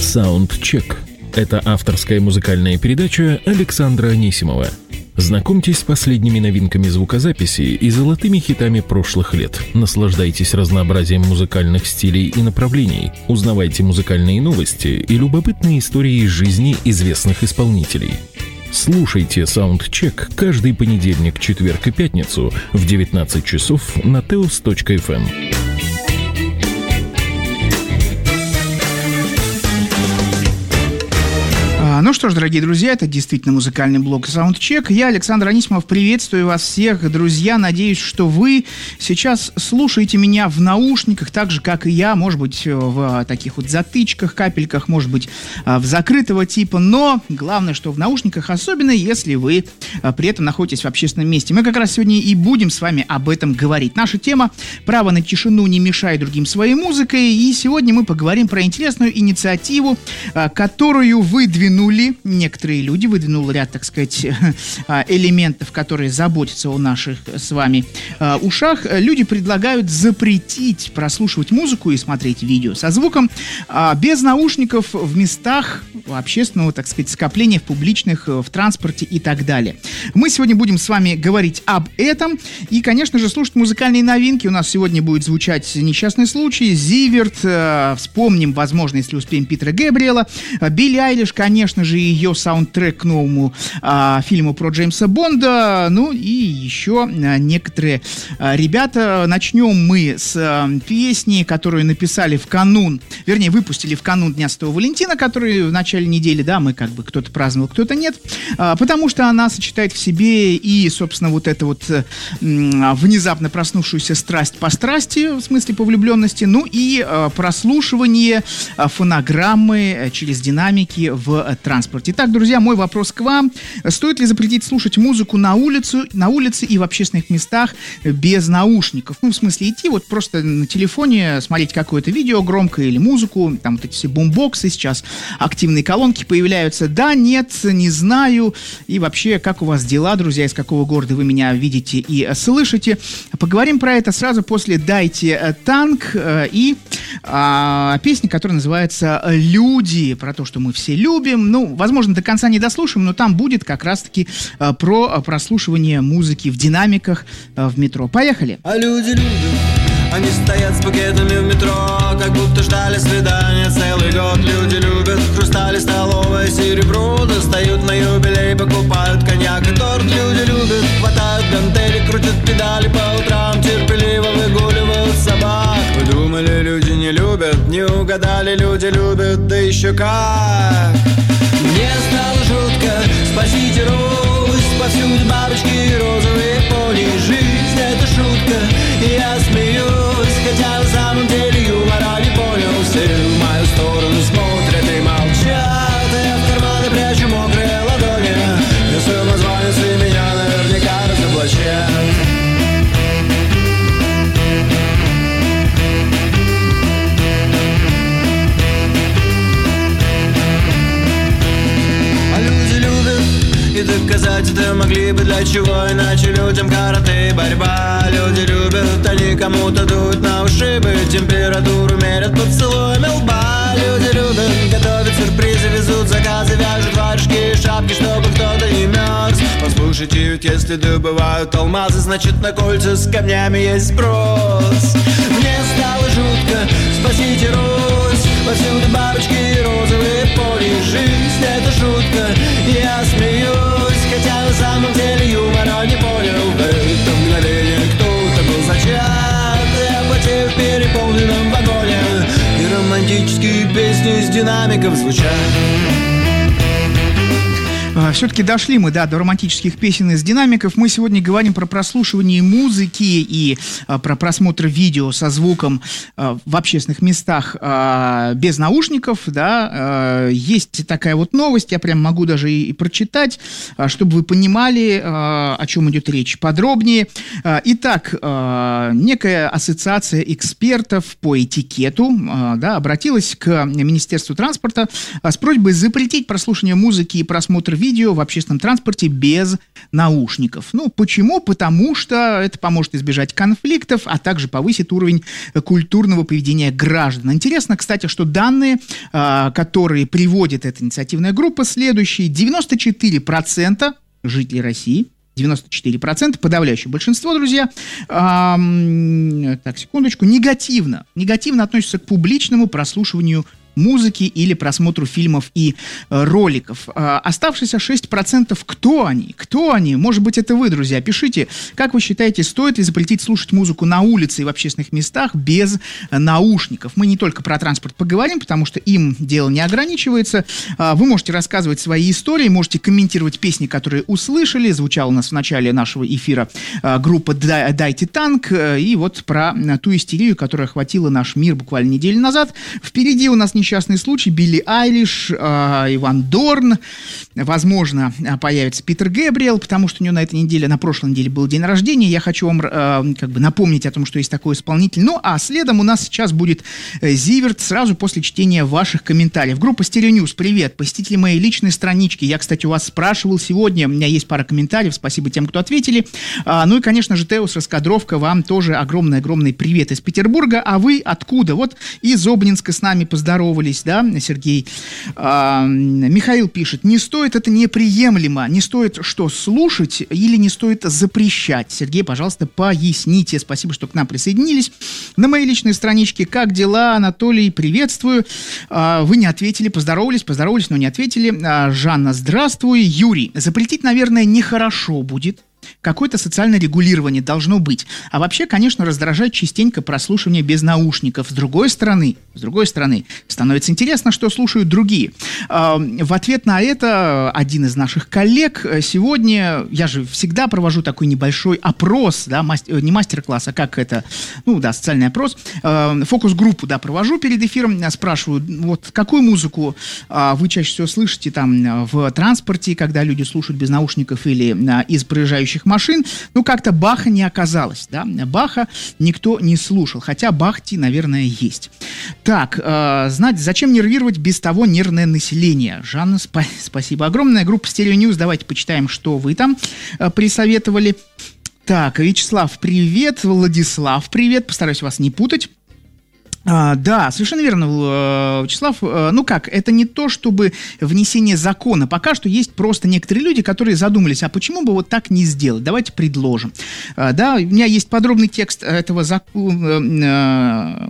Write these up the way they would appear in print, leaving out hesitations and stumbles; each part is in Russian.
Саундчек. Это авторская музыкальная передача Александра Анисимова. Знакомьтесь с последними новинками звукозаписи и золотыми хитами прошлых лет. Наслаждайтесь разнообразием музыкальных стилей и направлений. Узнавайте музыкальные новости и любопытные истории из жизни известных исполнителей. Слушайте Саундчек каждый понедельник, четверг и пятницу в 19 часов на teos.fm. Ну что ж, дорогие друзья, это действительно музыкальный блог Саундчек. Я, Александр Анисимов, приветствую вас всех, друзья. Надеюсь, что вы сейчас слушаете меня в наушниках, так же, как и я, может быть, в таких вот затычках, капельках, может быть, в закрытого типа, но главное, что в наушниках, особенно если вы при этом находитесь в общественном месте. Мы как раз сегодня и будем с вами об этом говорить. Наша тема «Право на тишину не мешай другим своей музыкой», и сегодня мы поговорим про интересную инициативу, которую выдвинули некоторые люди, выдвинул ряд, так сказать, элементов, которые заботятся о наших с вами ушах. Люди предлагают запретить прослушивать музыку и смотреть видео со звуком без наушников в местах общественного, так сказать, скопления, в публичных, в транспорте и так далее. Мы сегодня будем с вами говорить об этом и, конечно же, слушать музыкальные новинки. У нас сегодня будет звучать «Несчастный случай», «Зиверт», вспомним, возможно, если успеем, Питера Гэбриэла, Билли Айлиш, конечно же, ее саундтрек к новому фильму про Джеймса Бонда, ну и еще некоторые ребята. Начнем мы с песни, которую написали в канун, вернее, выпустили в канун Дня Святого Валентина, который в начале недели, да, мы как бы кто-то праздновал, кто-то нет, потому что она сочетает в себе и, собственно, вот эту вот внезапно проснувшуюся страсть по страсти, в смысле по влюбленности, ну и прослушивание фонограммы через динамики в транспорте. Итак, друзья, мой вопрос к вам. Стоит ли запретить слушать музыку на улице и в общественных местах без наушников? Ну, в смысле, идти вот просто на телефоне, смотреть какое-то видео громкое или музыку, там вот эти все бумбоксы, сейчас активные колонки появляются. Да, нет, не знаю. И вообще, как у вас дела, друзья, из какого города вы меня видите и слышите? Поговорим про это сразу после «Дайте танк» и песни, которая называется «Люди», про то, что мы все любим. Ну, возможно, до конца не дослушаем, но там будет как раз-таки про прослушивание музыки в динамиках в метро. Поехали! А люди любят, они стоят с букетами в метро, как будто ждали свидания целый год. Люди любят хрустали, столовое серебро, достают на юбилей, покупают коньяк и торт. Люди любят, хватают гантели, крутят педали по утрам, терпеливо выгуливают собак. Вы думали, люди не любят, не угадали, люди любят, да еще как. Мне стало жутко, спасите Русь, повсюду бабочки и розовые пони. Жизнь — это шутка, и я смеюсь, хотя на самом деле юмора не понял. Все в мою сторону смотрят и молчат, а я в карманы прячу мокрые ладони. Если названцы меня наверняка разоблачат. И доказать это могли бы для чего, иначе людям карате и борьба. Люди любят, они кому-то дуют на ушибы, температуру мерят поцелуями лба. Люди любят, готовят сюрпризы, везут заказы, вяжут варежки и шапки, чтобы кто-то не мерз. Послушайте, ведь если добывают алмазы, значит на кольца с камнями есть спрос. Мне стало жутко, спасите Русь, повсюду бабочки и розовые пони. Жизнь — это шутка, я смеюсь, хотя на самом деле юмора не понял. В это мгновение кто-то был зачат, я потею в переполненном вагоне, и романтические песни из динамиков звучат. Все-таки дошли мы, да, до романтических песен из динамиков. Мы сегодня говорим про прослушивание музыки и про просмотр видео со звуком в общественных местах без наушников, да. Есть такая вот новость, я прям могу даже и прочитать, чтобы вы понимали, о чем идет речь подробнее. Итак, некая ассоциация экспертов по этикету, да, обратилась к Министерству транспорта с просьбой запретить прослушивание музыки и просмотр видео видео в общественном транспорте без наушников. Ну, почему? Потому что это поможет избежать конфликтов, а также повысит уровень культурного поведения граждан. Интересно, кстати, что данные, которые приводит эта инициативная группа, следующие. 94% жителей России, 94%, подавляющее большинство, друзья, так, секундочку, негативно относятся к публичному прослушиванию музыки или просмотру фильмов и роликов. Оставшиеся 6%, кто они? Кто они? Может быть, это вы, друзья. Пишите, как вы считаете, стоит ли запретить слушать музыку на улице и в общественных местах без наушников? Мы не только про транспорт поговорим, потому что им дело не ограничивается. Вы можете рассказывать свои истории, можете комментировать песни, которые услышали. Звучала у нас в начале нашего эфира группа «Дайте танк». И вот про ту истерию, которая охватила наш мир буквально неделю назад. Впереди у нас несчастный случай. Билли Айлиш, Иван Дорн. Возможно, появится Питер Гэбриэл, потому что у него на прошлой неделе был день рождения. Я хочу вам напомнить о том, что есть такой исполнитель. Ну, а следом у нас сейчас будет Зиверт, сразу после чтения ваших комментариев. Группа Stereo News, привет. Посетители моей личной странички. Я, кстати, у вас спрашивал сегодня. У меня есть пара комментариев. Спасибо тем, кто ответили. Ну и, конечно же, Теос Раскадровка. Вам тоже огромный-огромный привет из Петербурга. А вы откуда? Вот из Обнинска с нами поздоровались, да, Сергей. Михаил пишет, не стоит, это неприемлемо. Не стоит что, слушать или не стоит запрещать? Сергей, пожалуйста, поясните. Спасибо, что к нам присоединились. На моей личной страничке как дела, Анатолий, приветствую. Вы не ответили, поздоровались, но не ответили. Жанна, здравствуй. Юрий, запретить, наверное, нехорошо будет. Какое-то социальное регулирование должно быть. А вообще, конечно, раздражает частенько прослушивание без наушников. С другой стороны, становится интересно, что слушают другие. В ответ на это один из наших коллег сегодня, я же всегда провожу такой небольшой опрос, да, не мастер-класс, а как это, социальный опрос, фокус-группу, провожу перед эфиром, спрашиваю, вот какую музыку вы чаще всего слышите там в транспорте, когда люди слушают без наушников или из проезжающих машин. Как-то Баха не оказалось, да, Баха никто не слушал, хотя Бахти, наверное, есть. Так, зачем нервировать без того нервное население? Жанна, спасибо огромное. Группа Stereo News, давайте почитаем, что вы там присоветовали. Так, Вячеслав, привет. Владислав, привет. Постараюсь вас не путать. Да, совершенно верно, Вячеслав. Это не то, чтобы внесение закона. Пока что есть просто некоторые люди, которые задумались, а почему бы вот так не сделать? Давайте предложим. Да, у меня есть подробный текст этого закона,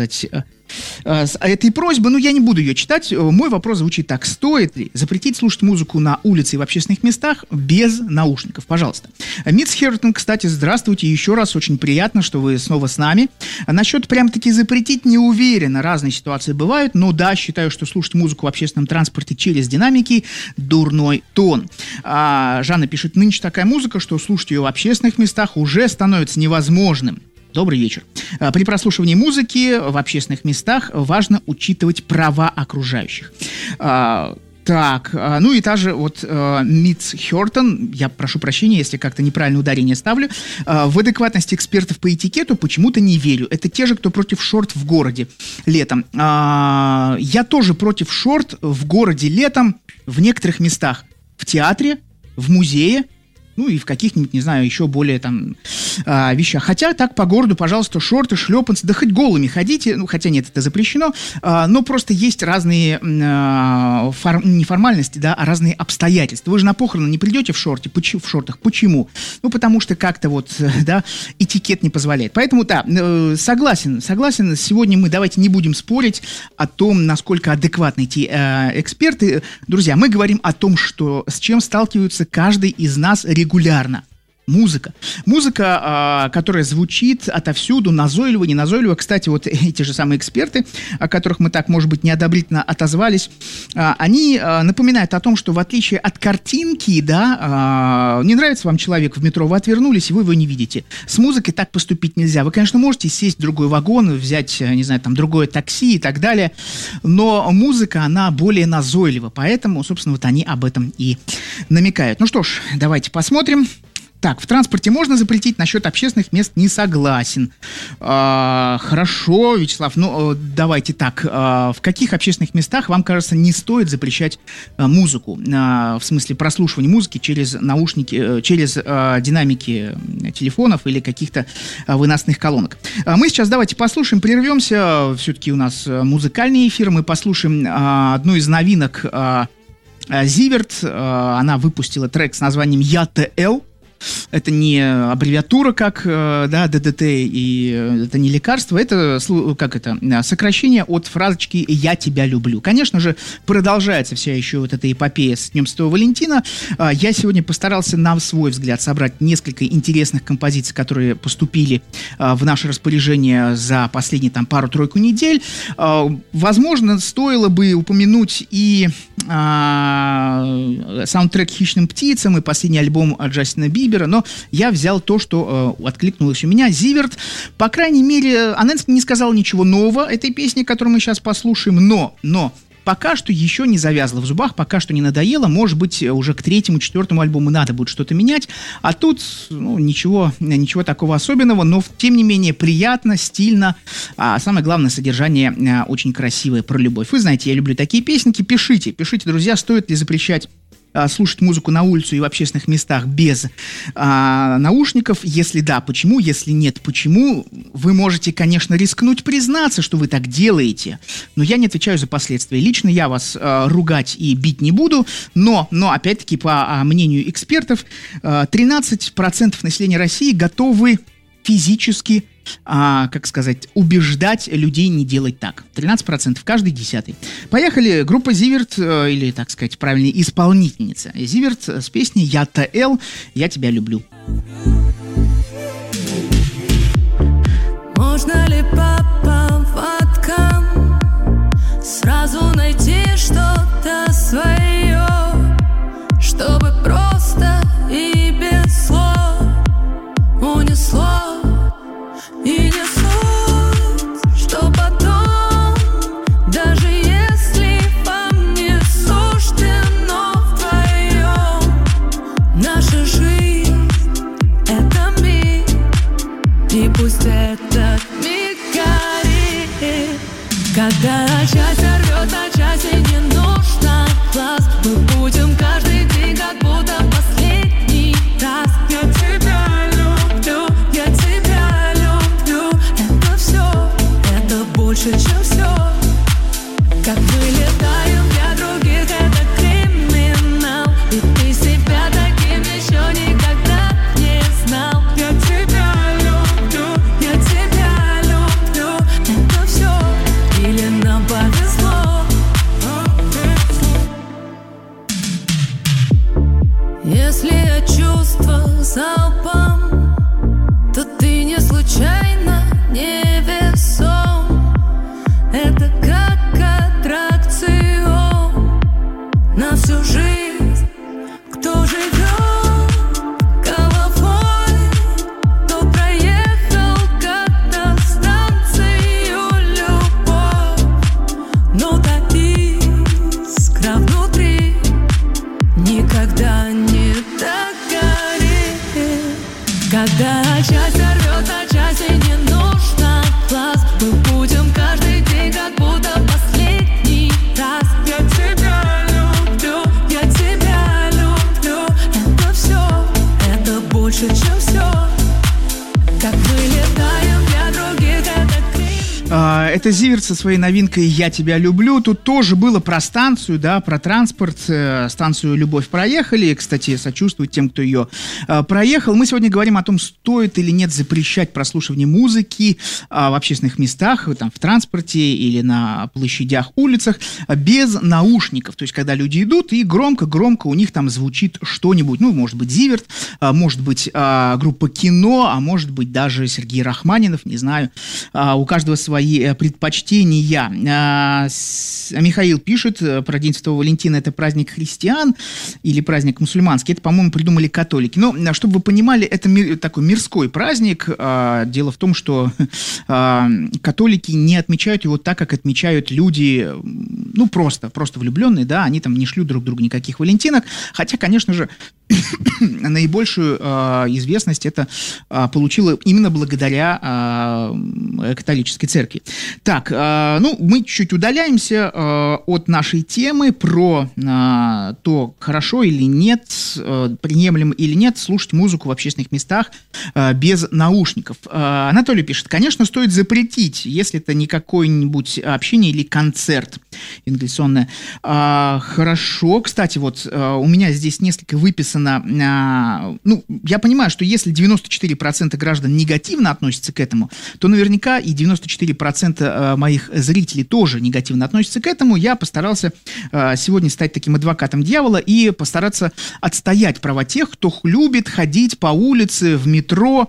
этой просьбы, но я не буду ее читать. Мой вопрос звучит так. Стоит ли запретить слушать музыку на улице и в общественных местах без наушников? Пожалуйста. Митс Хертон, кстати, здравствуйте еще раз. Очень приятно, что вы снова с нами. Насчет прям-таки запретить не уверена. Разные ситуации бывают, но да, считаю, что слушать музыку в общественном транспорте через динамики – дурной тон. Жанна пишет, нынче такая музыка, что слушать ее в общественных местах уже становится невозможным. Добрый вечер. При прослушивании музыки в общественных местах важно учитывать права окружающих. Так, и та же Митс Хёртон, я прошу прощения, если как-то неправильное ударение ставлю, в адекватность экспертов по этикету почему-то не верю. Это те же, кто против шорт в городе летом. Я тоже против шорт в городе летом в некоторых местах. В театре, в музее, и в каких-нибудь, не знаю, еще более вещах. Хотя так по городу, пожалуйста, шорты, шлепанцы, да хоть голыми ходите, хотя нет, это запрещено, но просто есть разные неформальности, да, а разные обстоятельства. Вы же на похороны не придете в шортах. Почему? Потому что как-то этикет не позволяет. Поэтому, да, согласен. Сегодня мы давайте не будем спорить о том, насколько адекватны эти эксперты. Друзья, мы говорим о том, с чем сталкивается каждый из нас регулярно. Музыка, которая звучит отовсюду, назойливо, не назойливо. Кстати, эти же самые эксперты, о которых мы так, может быть, неодобрительно отозвались, они напоминают о том, что в отличие от картинки, да, не нравится вам человек в метро, вы отвернулись, и вы его не видите. С музыкой так поступить нельзя. Вы, конечно, можете сесть в другой вагон, взять, не знаю, другое такси и так далее, но музыка, она более назойлива, поэтому, собственно, они об этом и намекают. Ну что ж, давайте посмотрим. Так, в транспорте можно запретить, насчет общественных мест не согласен. Хорошо, Вячеслав, давайте так. В каких общественных местах, вам кажется, не стоит запрещать музыку? В смысле прослушивания музыки через наушники, через динамики телефонов или каких-то выносных колонок. Мы сейчас давайте послушаем, прервемся. Все-таки у нас музыкальный эфир. Мы послушаем одну из новинок Зиверт. Она выпустила трек с названием «ЯТЛ». Это не аббревиатура, как ДДТ, и это не лекарство, это сокращение от фразочки «я тебя люблю». Конечно же, продолжается вся еще вот эта эпопея с Днем Святого Валентина. Я сегодня постарался, на свой взгляд, собрать несколько интересных композиций, которые поступили в наше распоряжение за последние пару-тройку недель. Возможно, стоило бы упомянуть и саундтрек «Хищным птицам», и последний альбом Джастина Бибера, но я взял то, что откликнулось у меня. Зиверт, по крайней мере, она не сказала ничего нового этой песни, которую мы сейчас послушаем, но пока что еще не завязла в зубах, пока что не надоело. Может быть, уже к 3-4 альбому надо будет что-то менять, а тут ничего такого особенного, но тем не менее приятно, стильно, а самое главное, содержание очень красивое, про любовь. Вы знаете, я люблю такие песенки. Пишите, друзья, стоит ли запрещать слушать музыку на улицу и в общественных местах без наушников? Если да, почему? Если нет, почему? Вы можете, конечно, рискнуть признаться, что вы так делаете, но я не отвечаю за последствия. Лично я вас ругать и бить не буду, но опять-таки, по мнению экспертов, 13% населения России готовы физически, убеждать людей не делать так. 13%, каждый 10-й. Поехали, группа Зиверт, или, так сказать, правильнее, исполнительница Зиверт с песней «ЯТЛ. Я тебя люблю». Можно ли по поводкам сразу найти что-то свое, чтобы просто и без слов унесло? И не суть, что потом, даже если вам не суждено вдвоем, наша жизнь — это миг, и пусть этот миг горит. Когда часть рвет на части, не нужно глаз, мы будем каждый день как будто последний раз. Я тебя люблю, я тебя больше, чем все. Как мы летаем для других, это криминал. И ты себя таким еще никогда не знал. Я тебя люблю, я тебя люблю. Это все, или нам повезло? Если я чувствовал залпом, то ты не случайно невесом. Это как аттракцион на всю жизнь. Кто живет головой, то проехал как-то станцию любовь. Но та искра внутри никогда не догорит. Когда часть рвет на части, не нужно глаз, мы будем каждый день как будто последний раз. Я тебя люблю, я тебя люблю. Это все, это больше, чем все. Как мы летаем для других, это Это Зиверт со своей новинкой «Я тебя люблю». Тут тоже было про станцию, да, про транспорт. Станцию «Любовь» проехали. Кстати, сочувствовать тем, кто ее проехал. Мы сегодня говорим о том, стоит или нет запрещать прослушивание музыки в общественных местах, там, в транспорте или на площадях, улицах, без наушников. То есть, когда люди идут, и громко-громко у них там звучит что-нибудь. Ну, может быть, Зиверт, может быть, группа «Кино», а может быть, даже Сергей Рахманинов, не знаю. У каждого свои предпочтения. Михаил пишет про День Святого Валентина: это праздник христиан или праздник мусульманский? Это, по-моему, придумали католики. Но, чтобы вы понимали, это такой мирской праздник. Дело в том, что католики не отмечают его так, как отмечают люди, ну, просто влюбленные, да, они там не шлют друг другу никаких валентинок. Хотя, конечно же, наибольшую известность это получило именно благодаря католической церкви. Так, мы чуть-чуть удаляемся от нашей темы про то, хорошо или нет, приемлемо или нет слушать музыку в общественных местах без наушников. Анатолий пишет: конечно, стоит запретить, если это не какое-нибудь общение или концерт ингаляционное. Хорошо. Кстати, вот у меня здесь несколько выписано. Я понимаю, что если 94% граждан негативно относятся к этому, то наверняка и 94% моих зрителей тоже негативно относятся к этому. Я постарался сегодня стать таким адвокатом дьявола и постараться отстоять права тех, кто любит ходить по улице, в метро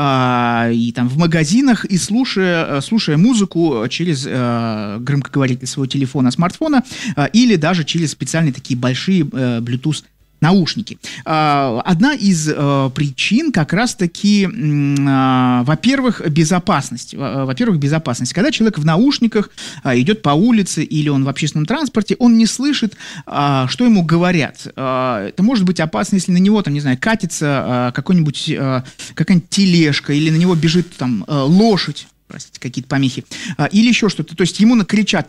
и там в магазинах и слушая музыку через громкоговоритель своего телефона, смартфона или даже через специальные такие большие Bluetooth наушники. Одна из причин как раз-таки, во-первых, безопасность. Когда человек в наушниках идет по улице или он в общественном транспорте, он не слышит, что ему говорят. Это может быть опасно, если на него, катится какая-нибудь тележка или на него бежит лошадь. Простите, какие-то помехи, или еще что-то, то есть ему накричат,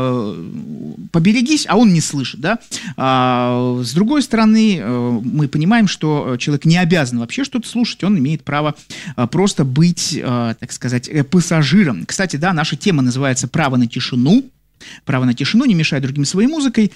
поберегись, а он не слышит, да. С другой стороны, мы понимаем, что человек не обязан вообще что-то слушать, он имеет право просто быть, так сказать, пассажиром. Кстати, да, наша тема называется «Право на тишину». Право на тишину, не мешай другим своей музыкой,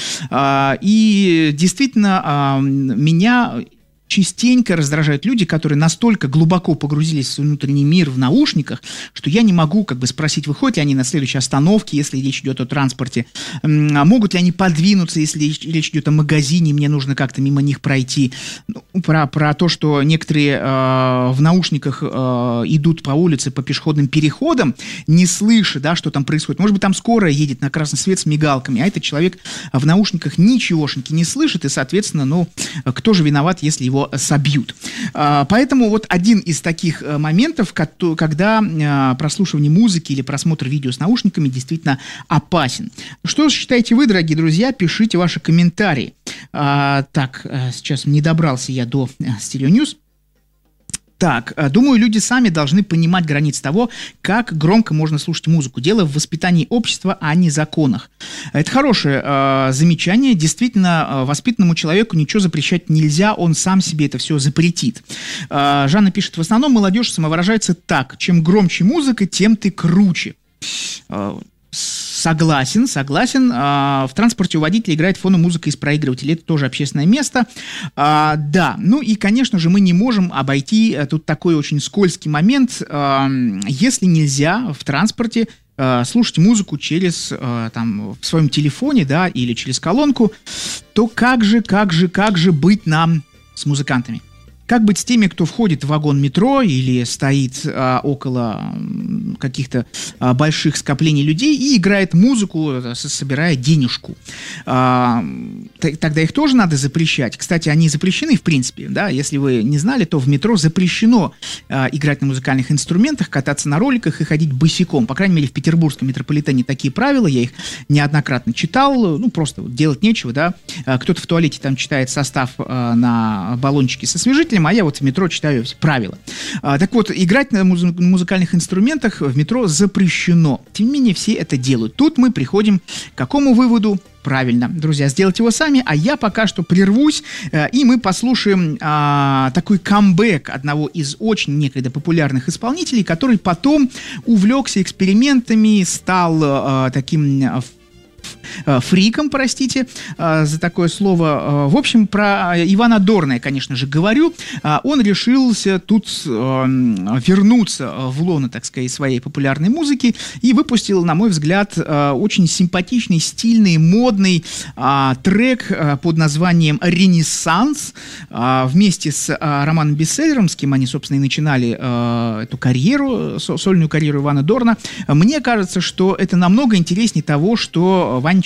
и действительно меня частенько раздражают люди, которые настолько глубоко погрузились в свой внутренний мир в наушниках, что я не могу спросить, выходят ли они на следующей остановке, если речь идет о транспорте, могут ли они подвинуться, если речь идет о магазине, мне нужно как-то мимо них пройти. Про то, что некоторые в наушниках идут по улице, по пешеходным переходам, не слыша, да, что там происходит. Может быть, там скорая едет на красный свет с мигалками, а этот человек в наушниках ничегошеньки не слышит, и, соответственно, кто же виноват, если его собьют. Поэтому вот один из таких моментов, когда прослушивание музыки или просмотр видео с наушниками действительно опасен. Что считаете вы, дорогие друзья? Пишите ваши комментарии. Так, сейчас не добрался я до Стереоньюз. Так, думаю, люди сами должны понимать границы того, как громко можно слушать музыку. Дело в воспитании общества, а не законах. Это хорошее замечание. Действительно, воспитанному человеку ничего запрещать нельзя, он сам себе это все запретит. Жанна пишет: в основном молодежь самовыражается так: чем громче музыка, тем ты круче. Согласен. В транспорте у водителя играет фономузыка из проигрывателей. Это тоже общественное место. Да, и, конечно же, мы не можем обойти тут такой очень скользкий момент. Если нельзя в транспорте слушать музыку через, в своем телефоне, да, или через колонку, то как же быть нам с музыкантами? Как быть с теми, кто входит в вагон метро или стоит около каких-то больших скоплений людей и играет музыку, собирая денежку? Тогда их тоже надо запрещать. Кстати, они запрещены в принципе. Да? Если вы не знали, то в метро запрещено играть на музыкальных инструментах, кататься на роликах и ходить босиком. По крайней мере, в петербургском метрополитене такие правила. Я их неоднократно читал. Просто делать нечего. Да? Кто-то в туалете там читает состав на баллончике со освежителем, а я вот в метро читаю правила. Так вот, играть на музыкальных инструментах в метро запрещено. Тем не менее, все это делают. Тут мы приходим к какому выводу? Правильно, друзья, сделайте его сами, а я пока что прервусь, и мы послушаем такой камбэк одного из очень некогда популярных исполнителей, который потом увлекся экспериментами, стал таким фриком, простите за такое слово. В общем, про Ивана Дорна я, конечно же, говорю. Он решился тут вернуться в лоно, так сказать, своей популярной музыки и выпустил, на мой взгляд, очень симпатичный, стильный, модный трек под названием «Ренессанс». Вместе с Романом Бестселлером, с кем они, собственно, и начинали эту карьеру, сольную карьеру Ивана Дорна. Мне кажется, что это намного интереснее того, что Ванечка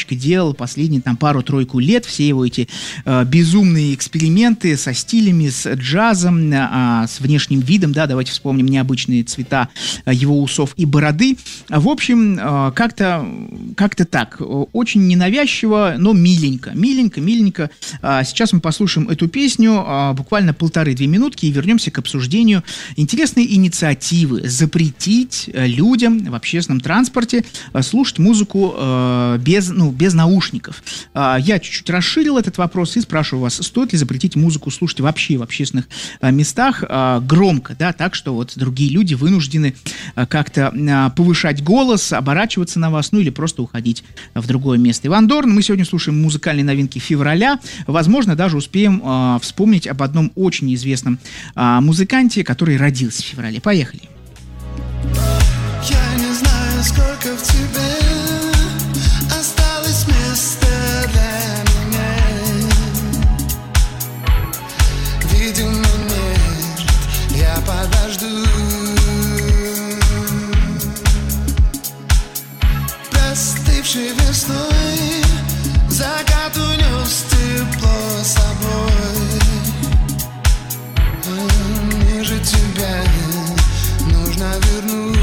немножечко делал последние там пару-тройку лет, все его эти безумные эксперименты со стилями, с джазом, с внешним видом, да, давайте вспомним необычные цвета его усов и бороды. В общем, как-то так, очень ненавязчиво, но миленько. Сейчас мы послушаем эту песню, буквально 1,5-2 минутки, и вернемся к обсуждению интересной инициативы запретить людям в общественном транспорте слушать музыку без наушников. Я чуть-чуть расширил этот вопрос и спрашиваю вас, стоит ли запретить музыку слушать вообще в общественных местах громко, да, так что вот другие люди вынуждены как-то повышать голос, оборачиваться на вас, ну или просто уходить в другое место. Иван Дорн, мы сегодня слушаем музыкальные новинки февраля, возможно, даже успеем вспомнить об одном очень известном музыканте, который родился в феврале. Поехали. Я не знаю, сколько в тебе осталось места для меня. Видимо, нет, я подожду. Простывшей весной закат унес тепло с собой. Мне же тебя нужно вернуть.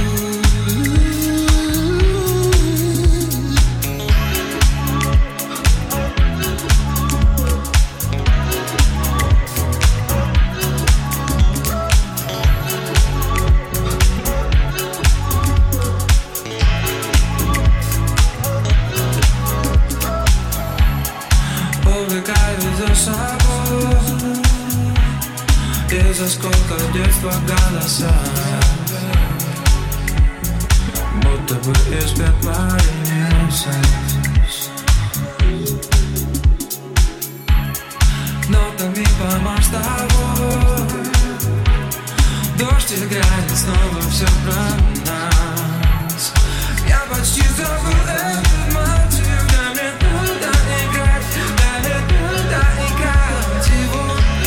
Увлекаю за собой, и за сколько детства голоса, будто бы из пепла месяц. Нотами помашь с тобой, дождь играет снова все про нас. Я почти забыл этот мотив, дай мне туда играть, дай мне туда играть его.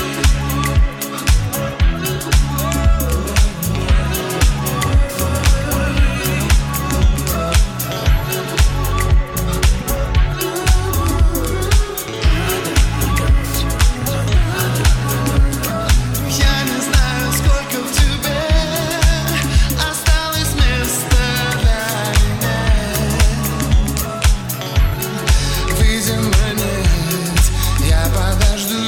Я не знаю, сколько в тебе осталось места для меня. Видимо, нет, я подожду.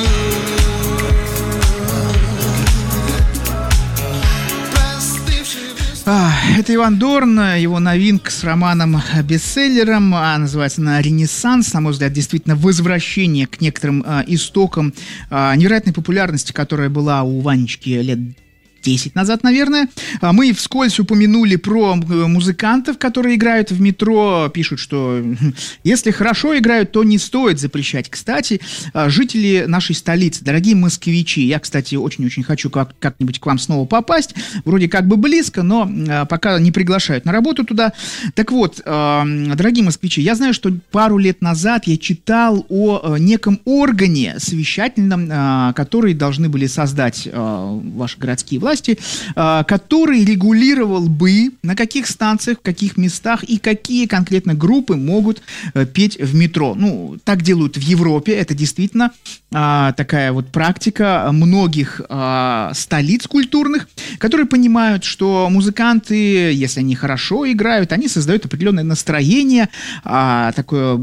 Простывший весной. Это Иван Дорн, его новинка с романом-бестселлером, называется она «Ренессанс», на мой взгляд, действительно возвращение к некоторым истокам невероятной популярности, которая была у Ванечки лет 10 назад, наверное. Мы вскользь упомянули про музыкантов, которые играют в метро. Пишут, что если хорошо играют, то не стоит запрещать. Кстати, жители нашей столицы, дорогие москвичи, я, кстати, очень-очень хочу как-нибудь к вам снова попасть. Вроде как бы близко, но пока не приглашают на работу туда. Так вот, дорогие москвичи, я знаю, что пару лет назад я читал о неком органе совещательном, который должны были создать ваши городские власти, который регулировал бы, на каких станциях, в каких местах и какие конкретно группы могут петь в метро. Ну, так делают в Европе, это действительно такая вот практика многих столиц культурных, которые понимают, что музыканты, если они хорошо играют, они создают определенное настроение, такое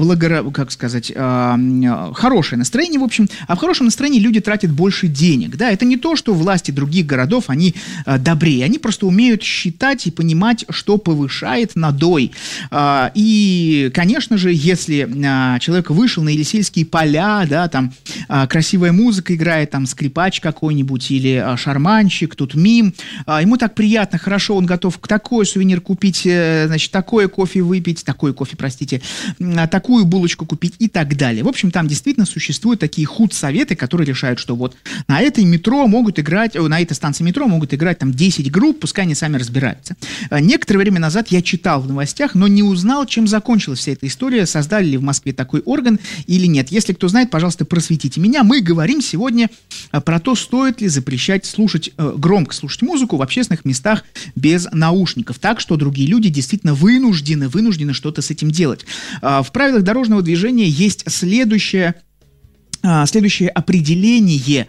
хорошее настроение, в общем, а в хорошем настроении люди тратят больше денег, да, это не то, что власти других городов, они добрее, они просто умеют считать и понимать, что повышает надой, и, конечно же, если человек вышел на Елисейские поля, да, там красивая музыка играет, там скрипач какой-нибудь или шарманщик, тут мим, ему так приятно, хорошо, он готов такой сувенир купить, значит, такой кофе выпить, такую булочку купить и так далее. В общем, там действительно существуют такие худсоветы, которые решают, что вот на этой метро могут играть, на этой станции метро могут играть там 10 групп, пускай они сами разбираются. Некоторое время назад я читал в новостях, но не узнал, чем закончилась вся эта история, создали ли в Москве такой орган или нет. Если кто знает, пожалуйста, просветите меня. Мы говорим сегодня про то, стоит ли запрещать громко слушать музыку в общественных местах без наушников, так что другие люди действительно вынуждены что-то с этим делать. В правилах дорожного движения есть следующее определение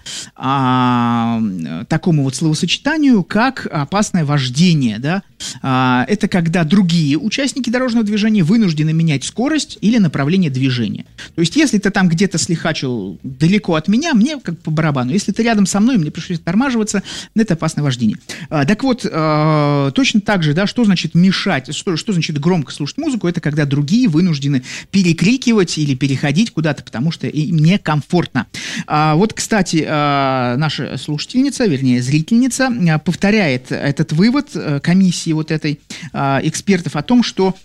такому вот словосочетанию, как опасное вождение, да? Это когда другие участники дорожного движения вынуждены менять скорость или направление движения. То есть, если ты там где-то слихачил далеко от меня, мне как по барабану. Если ты рядом со мной, мне пришлось тормаживаться, это опасное вождение. Так вот, точно так же, да, что значит мешать, что значит громко слушать музыку, это когда другие вынуждены перекрикивать или переходить куда-то, потому что им некомфортно. Вот, кстати, наша слушательница, вернее, зрительница, повторяет этот вывод комиссии вот этой экспертов о том, что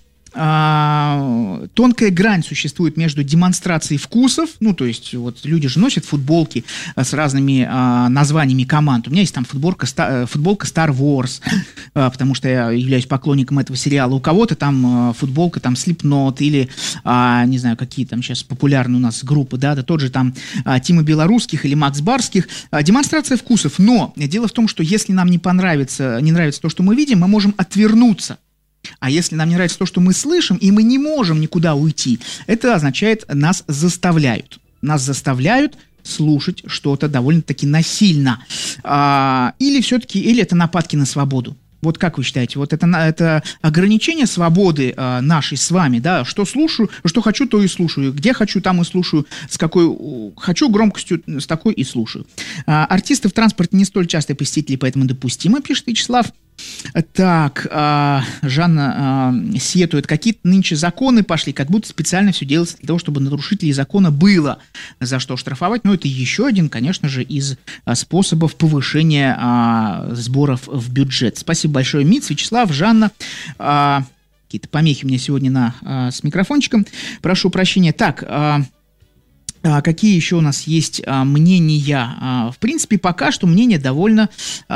тонкая грань существует между демонстрацией вкусов, ну, то есть, вот люди же носят футболки с разными названиями команд. У меня есть там футболка Star Wars, потому что я являюсь поклонником этого сериала. У кого-то там футболка там Slipknot или, не знаю, какие там сейчас популярные у нас группы, да, тот же там Тима Белорусских или Макс Барских. Демонстрация вкусов, но дело в том, что если нам не нравится то, что мы видим, мы можем отвернуться. А если нам не нравится то, что мы слышим, и мы не можем никуда уйти, это означает, нас заставляют. Нас заставляют слушать что-то довольно-таки насильно. Или это нападки на свободу. Вот как вы считаете, вот это ограничение свободы нашей с вами, да, что слушаю, что хочу, то и слушаю, где хочу, там и слушаю, с какой хочу громкостью, с такой и слушаю. Артисты в транспорте не столь частые посетители, поэтому допустимо, пишет Вячеслав. Так, Жанна сетует, какие-то нынче законы пошли, как будто специально все делается для того, чтобы нарушителей закона было за что штрафовать. Но это еще один, конечно же, из способов повышения сборов в бюджет. Спасибо большое, МИЦ, Вячеслав, Жанна. Какие-то помехи у меня сегодня с микрофончиком. Прошу прощения. Так, какие еще у нас есть мнения? В принципе, пока что мнения довольно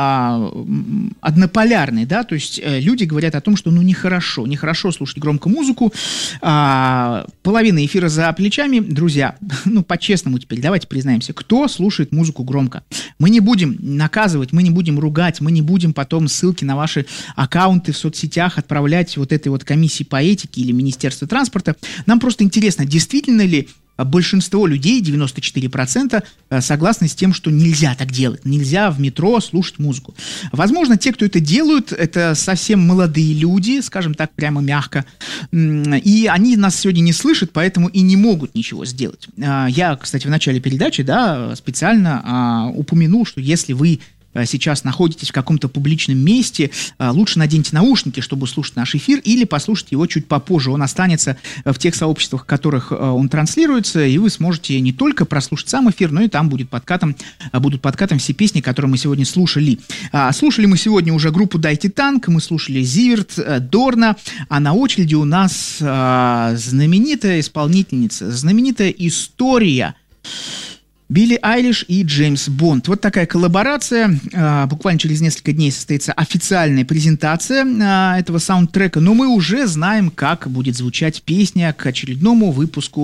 однополярные, да, то есть люди говорят о том, что нехорошо слушать громко музыку. Половина эфира за плечами. Друзья, по-честному теперь, давайте признаемся, кто слушает музыку громко? Мы не будем наказывать, мы не будем ругать, мы не будем потом ссылки на ваши аккаунты в соцсетях отправлять вот этой вот комиссии по этике или Министерству транспорта. Нам просто интересно, действительно ли большинство людей, 94%, согласны с тем, что нельзя так делать. Нельзя в метро слушать музыку. Возможно, те, кто это делают, это совсем молодые люди, скажем так, прямо мягко. И они нас сегодня не слышат, поэтому и не могут ничего сделать. Я, кстати, в начале передачи, да, специально упомянул, что если вы сейчас находитесь в каком-то публичном месте, лучше наденьте наушники, чтобы слушать наш эфир, или послушайте его чуть попозже. Он останется в тех сообществах, в которых он транслируется, и вы сможете не только прослушать сам эфир, но и там будут подкатом все песни, которые мы сегодня слушали. Слушали мы сегодня уже группу «Дайте танк», мы слушали Зиверт, Дорна, а на очереди у нас знаменитая исполнительница, знаменитая история Билли Айлиш и Джеймс Бонд. Вот такая коллаборация. Буквально через несколько дней состоится официальная презентация этого саундтрека, но мы уже знаем, как будет звучать песня к очередному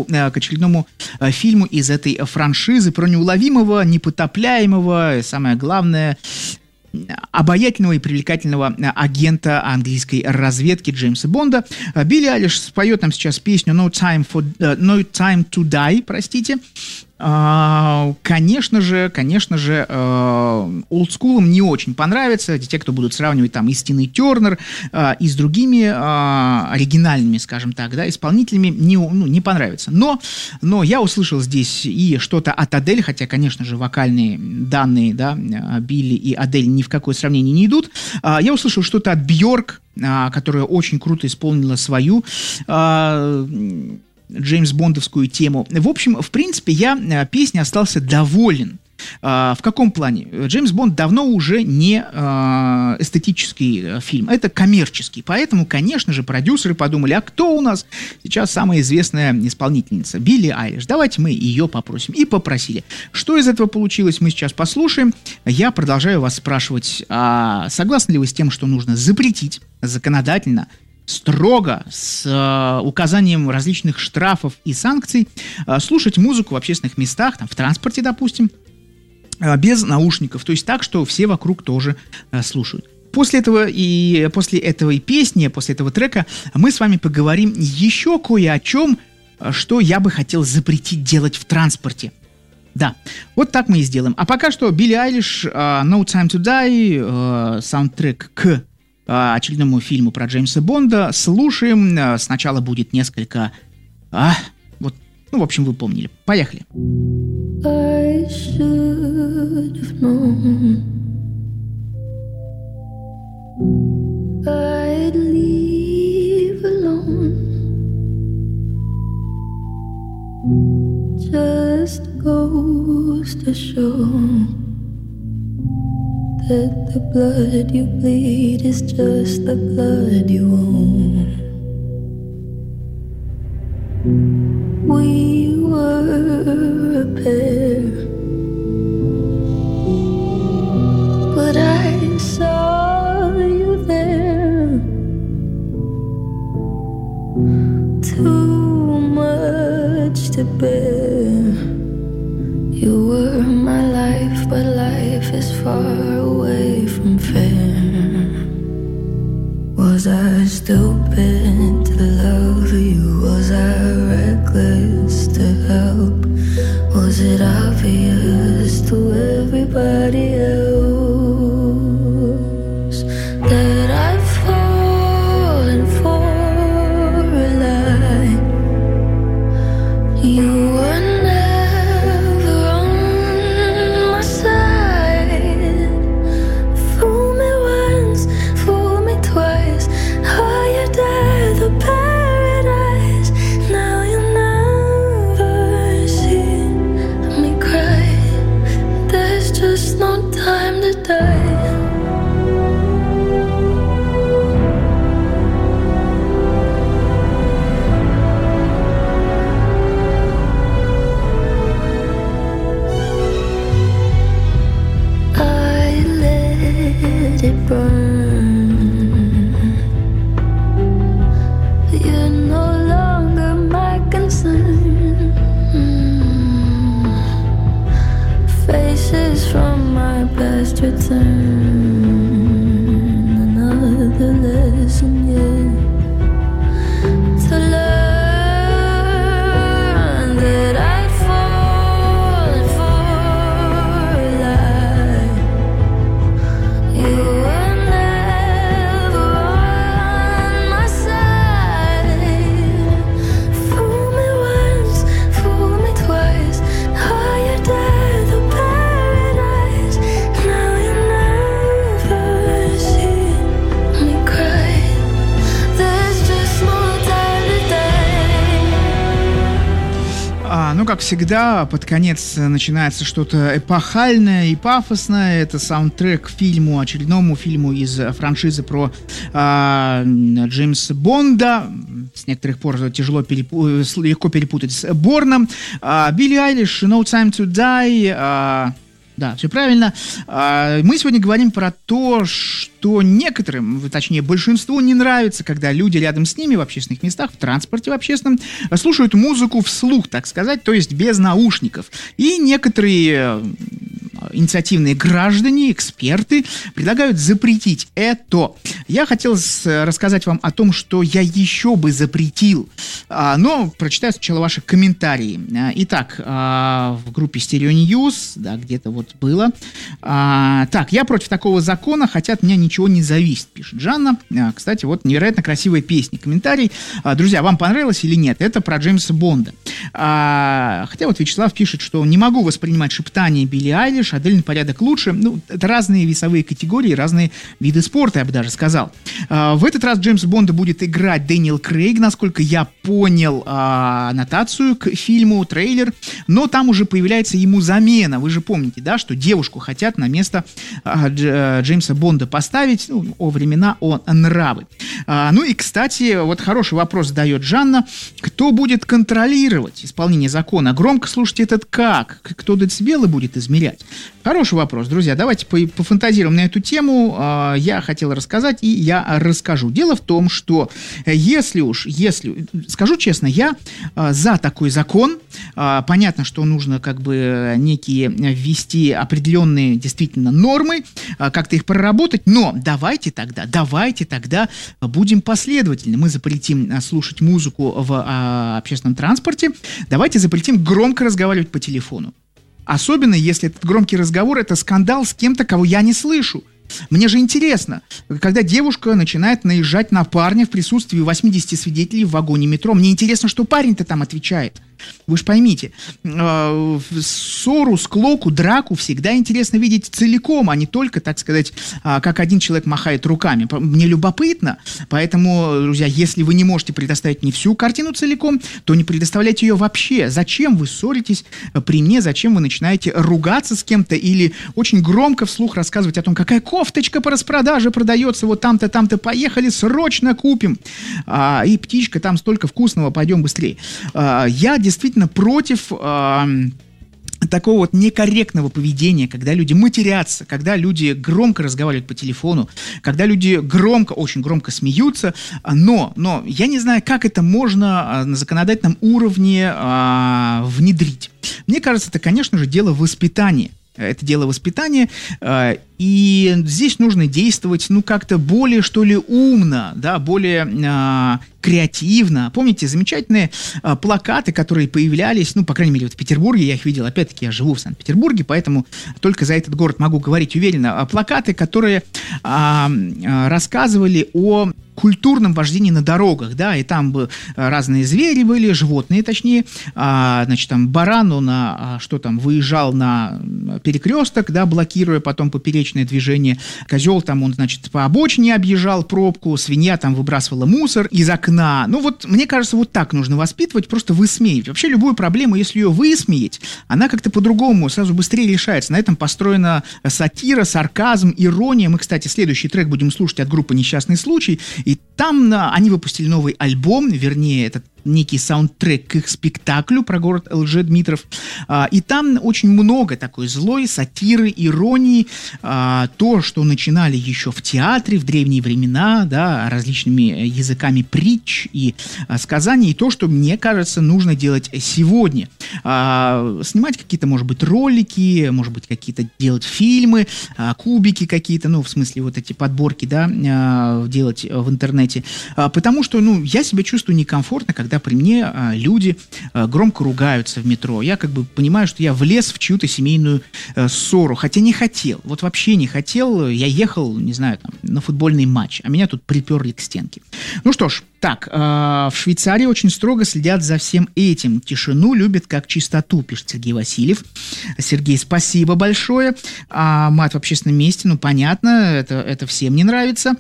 фильму из этой франшизы про неуловимого, непотопляемого, самое главное, обаятельного и привлекательного агента английской разведки Джеймса Бонда. Билли Айлиш споет нам сейчас песню No Time to Die, простите. Конечно же, олдскулам не очень понравится. Те, кто будут сравнивать там и с Тиной Тернер, и с другими оригинальными, скажем так, да, исполнителями, не понравится. Но я услышал здесь и что-то от Адель, хотя, конечно же, вокальные данные, да, Билли и Адель ни в какое сравнение не идут. Я услышал что-то от Бьорк, которая очень круто исполнила свою Джеймс Бондовскую тему. В общем, в принципе, я песней остался доволен. В каком плане? Джеймс Бонд давно уже не эстетический фильм, это коммерческий. Поэтому, конечно же, продюсеры подумали, а кто у нас сейчас самая известная исполнительница? Билли Айлиш. Давайте мы ее попросим. И попросили. Что из этого получилось, мы сейчас послушаем. Я продолжаю вас спрашивать, согласны ли вы с тем, что нужно запретить законодательно, строго, с указанием различных штрафов и санкций, слушать музыку в общественных местах, там, в транспорте, допустим, без наушников, то есть так, что все вокруг тоже слушают. После этого и песни, после этого трека мы с вами поговорим еще кое о чем, что я бы хотел запретить делать в транспорте. Да, вот так мы и сделаем. А пока что Билли Айлиш, No Time to Die, саундтрек к очередному фильму про Джеймса Бонда. Слушаем. Сначала будет несколько... в общем, вы помнили. Поехали. I should have known I'd leave alone. Just goes to show that the blood you bleed is just the blood you own. We were a pair, but I saw you there. Too much to bear. You were my life, but life is far away from fair. Was I stupid to love you? Was I reckless to help? Was it obvious to everybody else that I've fallen for a lie? You were never on my side. Fool me once, fool me twice. Higher the paradise. Now you never see me cry. There's just no time to die. I let it burn. You're no longer my concern. Faces from my past return. Another lesson yet to learn that I've fallen for a lie. You were never on my side. Fool me once, fool me twice. Higher the paradise. Now you never see me cry. There's just no time to die. Как всегда, под конец начинается что-то эпохальное и пафосное. Это саундтрек к фильму, очередному фильму из франшизы про Джеймса Бонда. С некоторых пор легко перепутать с Борном. Билли Айлиш, No Time to Die. Да, все правильно. Мы сегодня говорим про то, что некоторым, точнее большинству, не нравится, когда люди рядом с ними в общественных местах, в транспорте в общественном, слушают музыку вслух, так сказать, то есть без наушников. И некоторые инициативные граждане, эксперты предлагают запретить это. Я хотел рассказать вам о том, что я еще бы запретил, но прочитаю сначала ваши комментарии. Итак, в группе Stereo News, да, где-то вот было. Так, я против такого закона, хотя от меня ничего не зависит, пишет Жанна. Кстати, вот невероятно красивая песня. Комментарий. Друзья, вам понравилось или нет? Это про Джеймса Бонда. Хотя вот Вячеслав пишет, что не могу воспринимать шептание Билли Айлиш меньше, Адель на порядок лучше. Ну, это разные весовые категории, разные виды спорта, я бы даже сказал. В этот раз Джеймса Бонда будет играть Дэниел Крейг, насколько я понял аннотацию к фильму, трейлер, но там уже появляется ему замена. Вы же помните, да, что девушку хотят на место Джеймса Бонда поставить, ну, о времена, о нравы. Ну и, кстати, вот хороший вопрос задает Жанна. Кто будет контролировать исполнение закона? Громко слушать этот как? Кто децибелы будет измерять? Хороший вопрос, друзья. Давайте пофантазируем на эту тему. Я хотел рассказать, и я расскажу. Дело в том, что если скажу честно, я за такой закон. Понятно, что нужно как бы некие ввести определенные действительно нормы, как-то их проработать, но давайте тогда будем последовательны. Мы запретим слушать музыку в общественном транспорте, давайте запретим громко разговаривать по телефону. Особенно, если этот громкий разговор – это скандал с кем-то, кого я не слышу. Мне же интересно, когда девушка начинает наезжать на парня в присутствии 80 свидетелей в вагоне метро, мне интересно, что парень-то там отвечает. Вы же поймите, ссору, склоку, драку всегда интересно видеть целиком, а не только, так сказать, как один человек махает руками. Мне любопытно, поэтому, друзья, если вы не можете предоставить мне всю картину целиком, то не предоставляйте ее вообще. Зачем вы ссоритесь при мне, зачем вы начинаете ругаться с кем-то или очень громко вслух рассказывать о том, какая кофточка по распродаже продается, вот там-то, поехали, срочно купим. И птичка, там столько вкусного, пойдем быстрее. Я действительно против такого вот некорректного поведения, когда люди матерятся, когда люди громко разговаривают по телефону, когда люди очень громко смеются, но я не знаю, как это можно на законодательном уровне внедрить. Мне кажется, это, конечно же, дело воспитания. Это дело воспитания, и здесь нужно действовать, как-то более, что ли, умно, да, более креативно. Помните замечательные плакаты, которые появлялись, по крайней мере, вот в Петербурге, я их видел, опять-таки, я живу в Санкт-Петербурге, поэтому только за этот город могу говорить уверенно. Плакаты, которые рассказывали о культурном вождении на дорогах, да, и там разные звери были, животные, точнее, там баран, он выезжал на перекресток, да, блокируя потом поперечное движение, козел там, он, по обочине объезжал пробку, свинья там выбрасывала мусор из окна. Мне кажется, вот так нужно воспитывать, просто высмеивать. Вообще любую проблему, если ее высмеять, она как-то по-другому, сразу быстрее решается. На этом построена сатира, сарказм, ирония. Мы, кстати, следующий трек будем слушать от группы «Несчастный случай», и там они выпустили новый альбом, вернее, этот некий саундтрек к их спектаклю про город Лжедмитров. И там очень много такой злой сатиры, иронии. То, что начинали еще в театре в древние времена, да, различными языками притч и сказаний. И то, что, мне кажется, нужно делать сегодня. Снимать какие-то, может быть, ролики, может быть, какие-то делать фильмы, кубики какие-то, в смысле вот эти подборки, да, делать в интернете. Потому что, я себя чувствую некомфортно, когда при мне люди громко ругаются в метро. Я понимаю, что я влез в чью-то семейную ссору, хотя не хотел, вот вообще не хотел. Я ехал, не знаю, на футбольный матч, а меня тут приперли к стенке. Ну что ж, так, в Швейцарии очень строго следят за всем этим. Тишину любят как чистоту, пишет Сергей Васильев. Сергей, спасибо большое. Мат в общественном месте, понятно, это всем не нравится.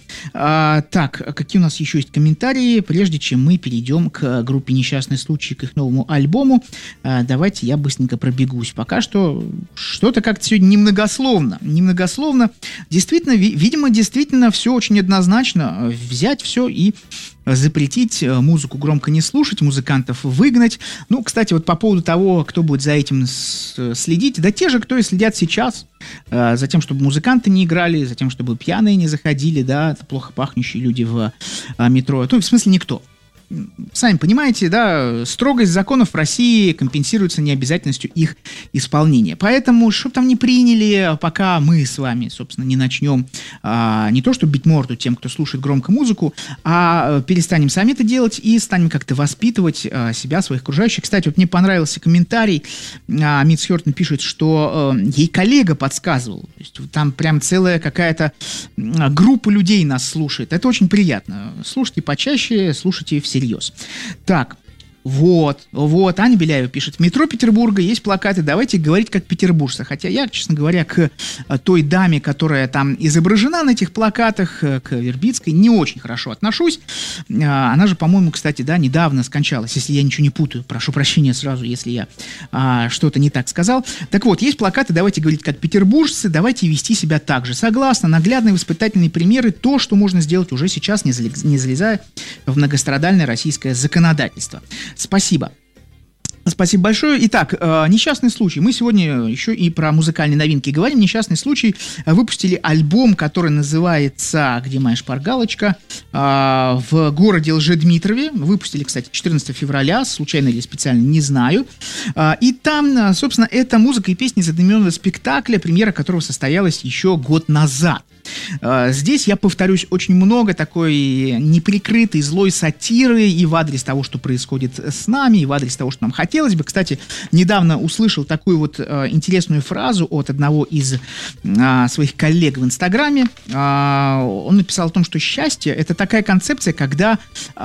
Так, какие у нас еще есть комментарии, прежде чем мы перейдем к группе «Несчастный случай», к их новому альбому? Давайте я быстренько пробегусь. Пока что что-то как-то сегодня немногословно. Действительно, видимо, все очень однозначно. Взять все и запретить музыку громко не слушать, музыкантов выгнать. Кстати, вот по поводу того, кто будет за этим следить, да те же, кто и следят сейчас, за тем, чтобы музыканты не играли, за тем, чтобы пьяные не заходили, да, плохо пахнущие люди в метро. В смысле, никто. Сами понимаете, да, строгость законов в России компенсируется необязательностью их исполнения. Поэтому, чтобы там не приняли, пока мы с вами, собственно, не начнем не то, чтобы бить морду тем, кто слушает громко музыку, а перестанем сами это делать и станем как-то воспитывать себя, своих окружающих. Кстати, вот мне понравился комментарий. Митс Хёртон пишет, что ей коллега подсказывал. То есть, там прям целая какая-то группа людей нас слушает. Это очень приятно. Слушайте почаще, слушайте всерьез. Так, Вот, Аня Беляева пишет: в метро Петербурга есть плакаты «Давайте говорить как петербуржцы». Хотя я, честно говоря, к той даме, которая там изображена на этих плакатах, к Вербицкой, не очень хорошо отношусь. Она же, по-моему, кстати, да, недавно скончалась, если я ничего не путаю. Прошу прощения сразу, если я что-то не так сказал. Так вот, есть плакаты «Давайте говорить как петербуржцы», «Давайте вести себя так же». Согласно, наглядные воспитательные примеры, то, что можно сделать уже сейчас, не залезая в многострадальное российское законодательство. Спасибо. Спасибо большое. Итак, несчастный случай. Мы сегодня еще и про музыкальные новинки говорим. Несчастный случай. Выпустили альбом, который называется «Где моя шпаргалочка?» в городе Лжедмитрове. Выпустили, кстати, 14 февраля. Случайно или специально, не знаю. И там, собственно, эта музыка и песни из одноименного спектакля, премьера которого состоялась еще год назад. Здесь, я повторюсь, очень много такой неприкрытой злой сатиры и в адрес того, что происходит с нами, и в адрес того, что нам хотелось бы. Кстати, недавно услышал такую вот интересную фразу от одного из своих коллег в Инстаграме. Он написал о том, что счастье — это такая концепция, когда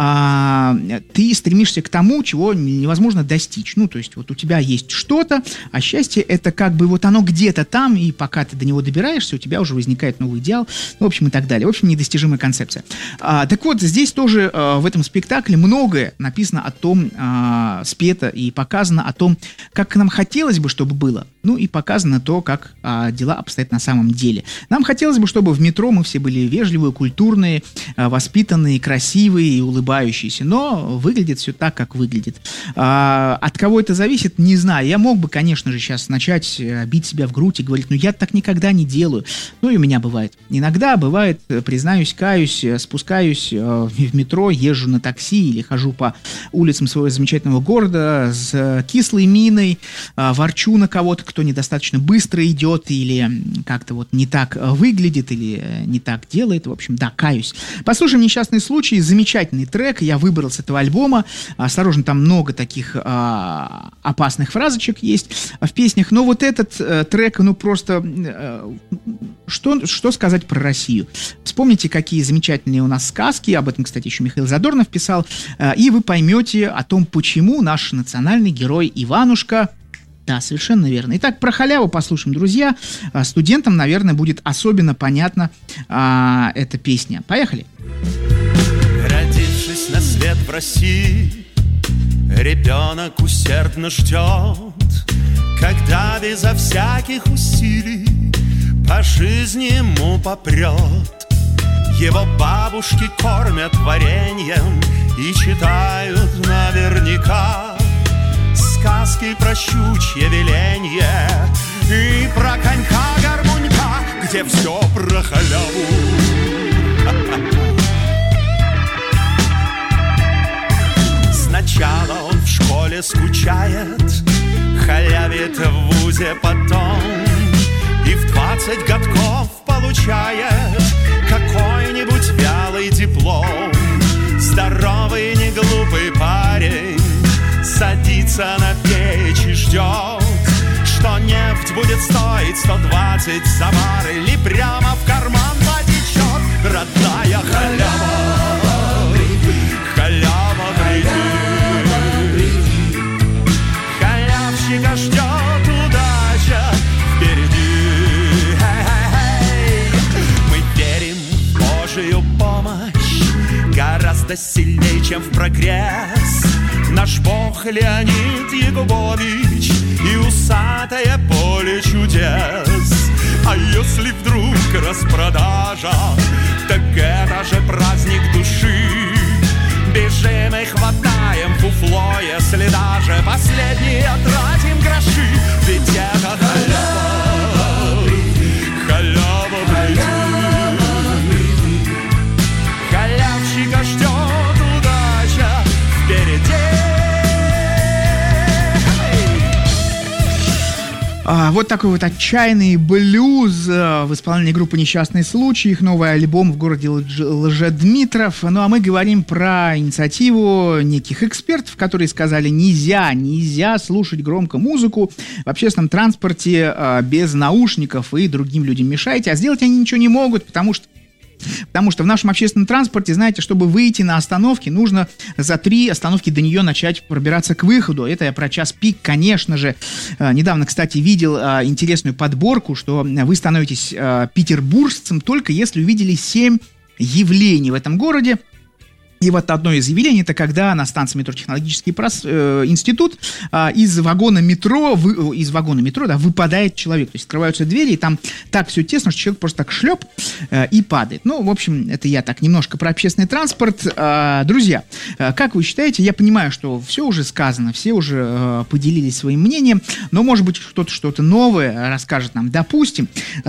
ты стремишься к тому, чего невозможно достичь. Ну, то есть вот у тебя есть что-то, а счастье — это как бы вот оно где-то там, и пока ты до него добираешься, у тебя уже возникает новый идеал, в общем, и так далее. В общем, недостижимая концепция. Так вот, здесь тоже в этом спектакле многое написано о том, спето и показано о том, как нам хотелось бы, чтобы было, ну и показано то, как дела обстоят на самом деле. Нам хотелось бы, чтобы в метро мы все были вежливые, культурные, воспитанные, красивые и улыбающиеся, но выглядит все так, как выглядит. От кого это зависит, не знаю. Я мог бы, конечно же, сейчас начать бить себя в грудь и говорить: ну я так никогда не делаю. Ну и у меня бывает. Иногда бывает, признаюсь, каюсь, спускаюсь в метро, езжу на такси или хожу по улицам своего замечательного города с кислой миной, ворчу на кого-то, кто недостаточно быстро идет или как-то вот не так выглядит или не так делает. В общем, да, каюсь. Послушаем «Несчастный случай». Замечательный трек. Я выбрал с этого альбома. Осторожно, там много таких опасных фразочек есть в песнях. Но вот этот трек, ну просто... Что сказать про Россию? Вспомните, какие замечательные у нас сказки, об этом, кстати, еще Михаил Задорнов писал, и вы поймете о том, почему наш национальный герой Иванушка... Да, совершенно верно. Итак, про халяву послушаем, друзья. Студентам, наверное, будет особенно понятна эта песня. Поехали. Родившись на свет в России, ребенок усердно ждет, когда безо всяких усилий по жизни ему попрет. Его бабушки кормят вареньем и читают наверняка сказки про щучье веленье и про конька-горбунька, где все про халяву. Сначала он в школе скучает, халявит в вузе потом, и в 20 годков получает какой-нибудь вялый диплом. Здоровый, неглупый парень садится на печь и ждет, что нефть будет стоить 120 за баррель, и прямо в карман потечет родная халява. Халява, приди. Халявщика ждет удача впереди. Мы верим в Божию помощь гораздо сильнее, чем в прогресс. Наш бог Леонид Якубович и усатое поле чудес. А если вдруг распродажа, так это же праздник души. Бежим и хватаем фуфло, если даже последние тратим гроши. Ведь это халява, халява, приди. Халявщика ждет удача впереди. Вот такой вот отчаянный блюз в исполнении группы «Несчастный случай», их новый альбом в городе Лжедмитров. Ну а мы говорим про инициативу неких экспертов, которые сказали: нельзя слушать громко музыку в общественном транспорте без наушников, и другим людям мешаете. А сделать они ничего не могут, потому что Потому что в нашем общественном транспорте, знаете, чтобы выйти на остановке, нужно за 3 остановки до нее начать пробираться к выходу. Это я про час пик, конечно же. Недавно, кстати, видел интересную подборку, что вы становитесь петербуржцем только если увидели 7 явлений в этом городе. И вот одно из явлений, это когда на станции метро Технологический институт из вагона метро выпадает человек. То есть открываются двери, и там так все тесно, что человек просто так шлеп и падает. Ну, в общем, это я так немножко про общественный транспорт. Друзья, как вы считаете, я понимаю, что все уже сказано, все уже поделились своим мнением, но, может быть, кто-то что-то новое расскажет нам. Допустим,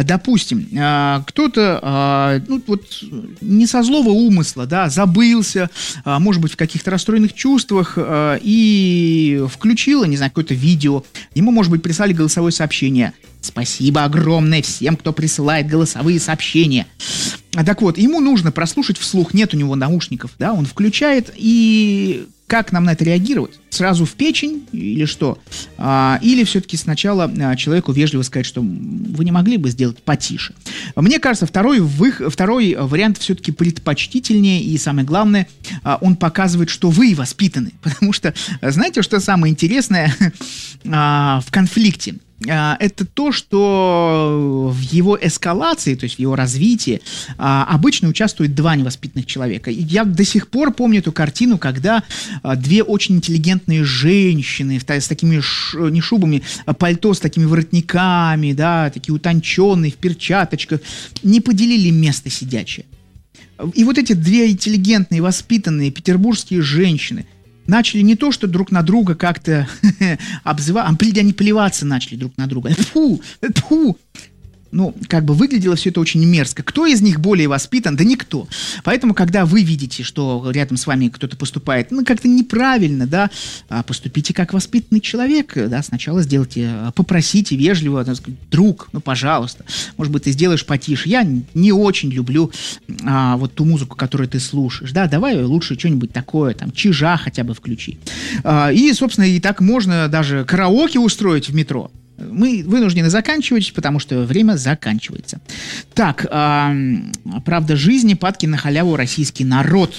кто-то, не со злого умысла, да, забылся, может быть, в каких-то расстроенных чувствах, и включила, не знаю, какое-то видео. Ему, может быть, прислали голосовое сообщение. Спасибо огромное всем, кто присылает голосовые сообщения. Так вот, ему нужно прослушать вслух, нет у него наушников, да, он включает, и как нам на это реагировать? Сразу в печень или что? Или все-таки сначала человеку вежливо сказать, что вы не могли бы сделать потише? Мне кажется, второй вариант все-таки предпочтительнее, и самое главное, он показывает, что вы воспитаны. Потому что, знаете, что самое интересное в конфликте? Это то, что в его эскалации, то есть в его развитии, обычно участвуют 2 невоспитанных человека. И я до сих пор помню эту картину, когда 2 очень интеллигентные женщины с такими не шубами, пальто с такими воротниками, да, такие утонченные, в перчаточках, не поделили место сидячее. И вот эти 2 интеллигентные, воспитанные петербургские женщины начали не то, что друг на друга как-то обзывать, они плеваться начали друг на друга. Фу. Ну, как бы выглядело все это очень мерзко. Кто из них более воспитан? Да никто. Поэтому, когда вы видите, что рядом с вами кто-то поступает, как-то неправильно, да, поступите как воспитанный человек, да, сначала сделайте, попросите вежливо, друг, пожалуйста, может быть, ты сделаешь потише. Я не очень люблю вот ту музыку, которую ты слушаешь, да, давай лучше что-нибудь такое, там, Чижа хотя бы включи. И, собственно, и так можно даже караоке устроить в метро. Мы вынуждены заканчивать, потому что время заканчивается. Так, правда жизни, падки на халяву российский народ.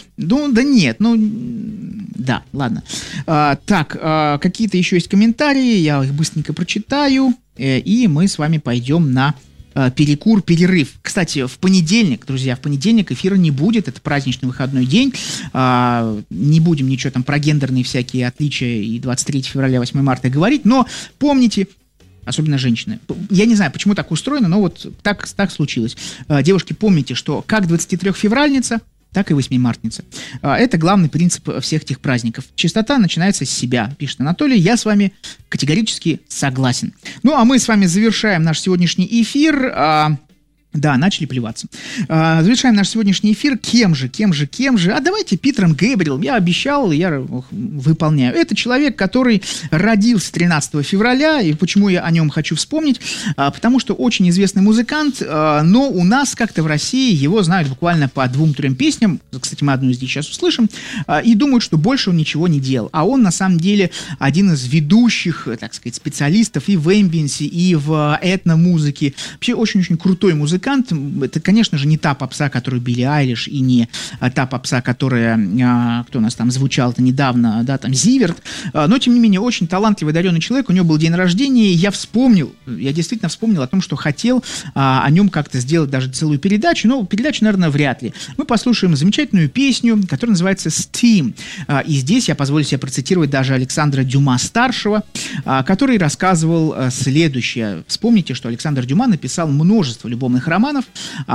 Да, ладно. Так, какие-то еще есть комментарии, я их быстренько прочитаю, и мы с вами пойдем на перерыв. Кстати, в понедельник, друзья, эфира не будет, это праздничный выходной день, не будем ничего там про гендерные всякие отличия и 23 февраля, 8 марта говорить, но помните, особенно женщины. Я не знаю, почему так устроено, но вот так случилось. Девушки, помните, что как 23-февральница, так и 8-мартница. Это главный принцип всех этих праздников. Чистота начинается с себя, пишет Анатолий. Я с вами категорически согласен. Ну, а мы с вами завершаем наш сегодняшний эфир. Да, начали плеваться. Завершаем наш сегодняшний эфир. Кем же? А давайте Питером Гэбриэл. Я обещал, я выполняю. Это человек, который родился 13 февраля. И почему я о нем хочу вспомнить? Потому что очень известный музыкант, но у нас как-то в России его знают буквально по 2-3 песням. Кстати, мы одну из них сейчас услышим. И думают, что больше он ничего не делал. А он, на самом деле, один из ведущих, так сказать, специалистов и в эмбиенсе, и в этномузыке. Вообще очень-очень крутой музыкант. Это, конечно же, не та попса, которую Билли Айлиш, и не та попса, которая, кто у нас там звучал-то недавно, да, там, Зиверт, но, тем не менее, очень талантливый, одаренный человек, у него был день рождения, и я действительно вспомнил о том, что хотел о нем как-то сделать даже целую передачу, но передачу, наверное, вряд ли. Мы послушаем замечательную песню, которая называется «Steam», и здесь я позволю себе процитировать даже Александра Дюма-старшего, который рассказывал следующее. Вспомните, что Александр Дюма написал множество любовных романов,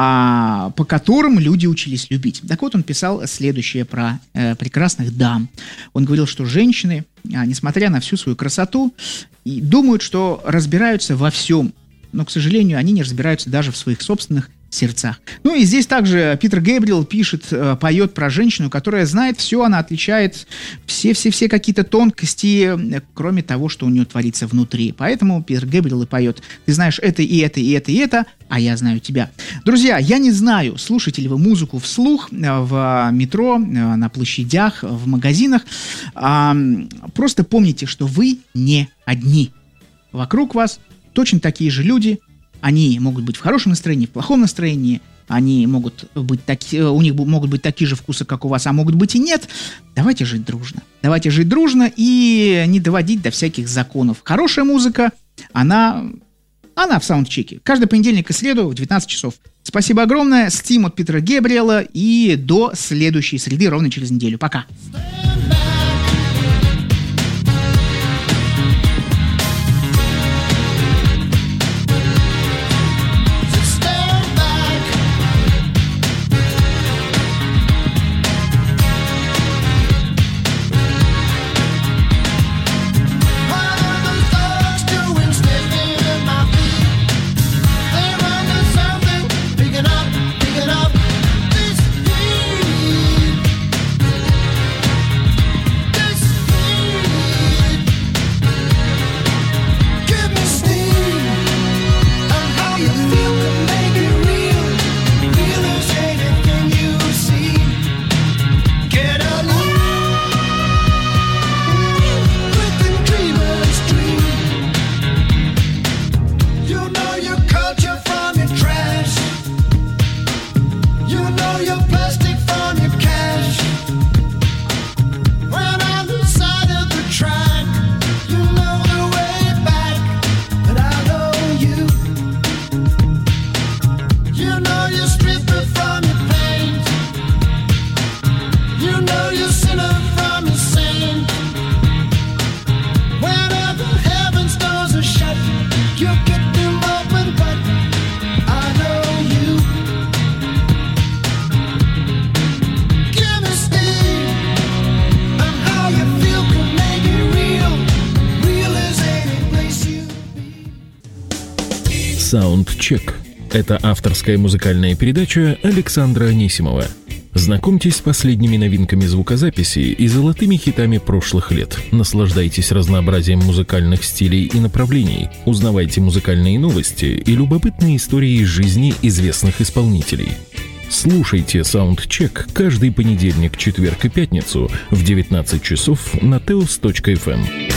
по которым люди учились любить. Так вот, он писал следующее про прекрасных дам. Он говорил, что женщины, несмотря на всю свою красоту, думают, что разбираются во всем, но, к сожалению, они не разбираются даже в своих собственных сердцах. Ну и здесь также Питер Гэбриэл поет про женщину, которая знает все, она отличает все какие-то тонкости, кроме того, что у нее творится внутри. Поэтому Питер Гэбриэл и поет: ты знаешь это и это, и это, и это, а я знаю тебя. Друзья, я не знаю, слушаете ли вы музыку вслух в метро, на площадях, в магазинах. Просто помните, что вы не одни. Вокруг вас точно такие же люди. Они могут быть в хорошем настроении, в плохом настроении. они могут быть у них могут быть такие же вкусы, как у вас, а могут быть и нет. Давайте жить дружно. Давайте жить дружно и не доводить до всяких законов. Хорошая музыка, она в саундчеке. Каждый понедельник и среду в 19 часов. Спасибо огромное. Steam от Питера Гебриэла. И до следующей среды, ровно через неделю. Пока. Саундчек. Это авторская музыкальная передача Александра Анисимова. Знакомьтесь с последними новинками звукозаписи и золотыми хитами прошлых лет. Наслаждайтесь разнообразием музыкальных стилей и направлений. Узнавайте музыкальные новости и любопытные истории из жизни известных исполнителей. Слушайте Саундчек каждый понедельник, четверг и пятницу в 19 часов на teos.fm.